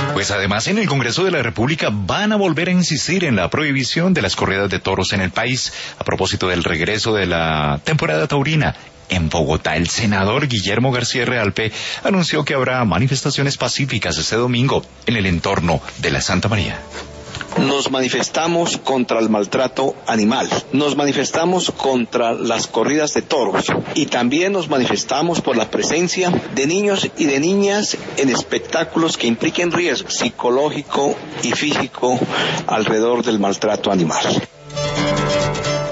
Pues además en el Congreso de la República van a volver a insistir en la prohibición de las corridas de toros en el país a propósito del regreso de la temporada taurina. En Bogotá, el senador Guillermo García Realpe anunció que habrá manifestaciones pacíficas este domingo en el entorno de la Santa María. Nos manifestamos contra el maltrato animal, nos manifestamos contra las corridas de toros y también nos manifestamos por la presencia de niños y de niñas en espectáculos que impliquen riesgo psicológico y físico alrededor del maltrato animal.